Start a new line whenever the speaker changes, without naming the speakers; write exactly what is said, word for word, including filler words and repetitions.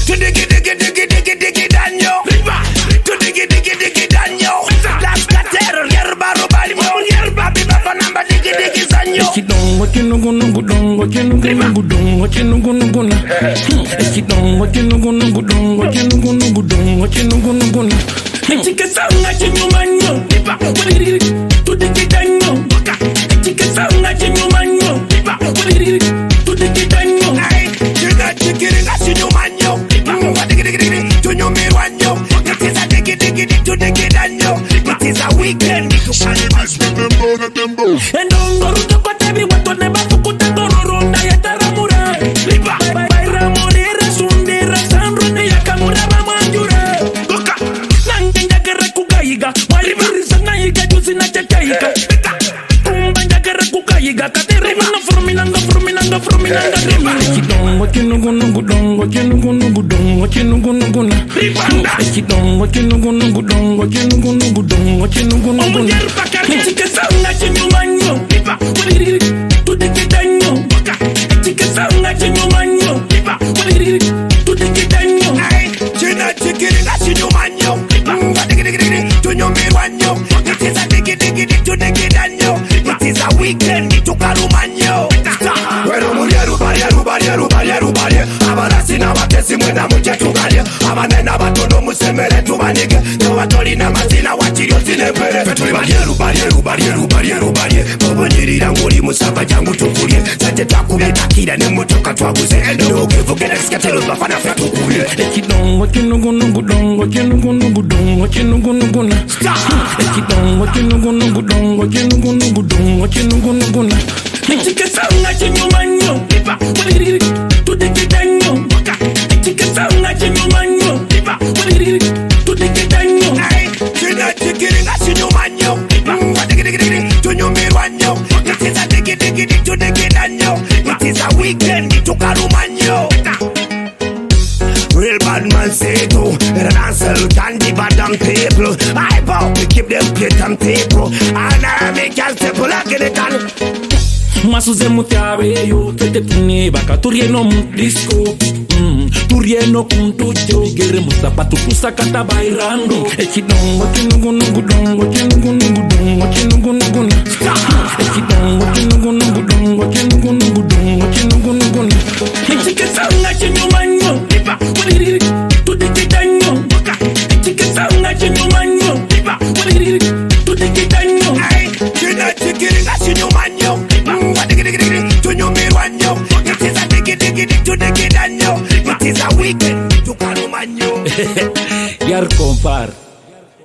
to diggy diggy diggy diggy diggy danyo. To diggy diggy diggy danyo. Las gatero yerba robalimo yerba biba fanamba diggy diggy zanyo.
Ekidongo kinugunugu dongo kinugunugu dongo kinugunugu na. Ekidongo kinugunugu dongo kinugunugu dongo kinugunugu na. Ekikesanga kinyumanyo biba to diggy danyo. Ekikesanga kinyumanyo biba to diggy danyo.
China chicken na kinyumanyo biba diggy diggy diggy to nyumiwanyo. It is a diggy diggy diggy to diggy danyo. It is a weekend to shalimas remember the tembo.
Endongo ruto kwa tebi watu neba fukuta tororo na yataramura.
Biba
Baira morira sundira sanrune yakamura bamanjura.
Goka
Nangenya kere kukaiga Walibiri sana yiga juzi na chachaiga Kumba njagere kukaiga Kateri mana fruminanga fruminanga fruminanga rimini Ekidongo kinugunugu dongo kinugunugu dongo kinugunugu na Ekidongo kinugunugu dongo kinugunugu dongo kinugunugu na Ekikesanga kinyumanyo Walibiri tudikidanyo Ekikesanga kinyumanyo Walibiri tudikidanyo
China chicken na kinyumanyo diggy diggy diggy to nyumiwanyo. It is a diggy diggy diggy to diggy danyo. It is a weekend to kalumanyo. Wero mulyeru baryeru baryeru baryeru barye. Abarasi na batesi mwena muje tugalye. Abanena batono musemere tubanige. Tabatoli na mazina wachirio zinebere. Fetuli baryeru baryeru baryeru baryeru barye. Bobo nyirira nguli musaba jangu tukulye. Zate takubye takira ne mutoka twaguze. Ndoge vugele skatelo bafana fatukulye.
Ekidongo kinugunugu dongo kinugunugu dongo kinugunugu na Ekidongo kinugunugu dongo kinugunugu dongo kinugunugu na Ekikesanga kinyumanyo Walibiri tudikidanyo Ekikesanga kinyumanyo Walibiri tudikidanyo
China chicken na kinyumanyo diggy diggy diggy to nyumiwanyo. It is a diggy diggy diggy to diggy danyo. It is a weekend to kalumanyo. Real bad man say to Ransel candy badam people. I bow to keep them plate and people. And I make y'all simple like it can.
Masuze mutiawe yo Tete tune baka turieno mdisco mm. Turieno kuntujo Gere musapatu kusakata bairando Ekidongo kinugunugu dongo kinugunugu dongo kinugunugu na Ekidongo kinugunugu dongo kinugunugu dongo kinugunugu na Ekikesanga kinyumanyo Walibiri tudikidanyo Ekikesanga kinyumanyo Walibiri tudikidanyo
China chicken na kinyumanyo diggy diggy diggy to nyumiwanyo. It is a diggy diggy diggy to diggy danyo. It is a weekend to kalumanyo.
Yar compar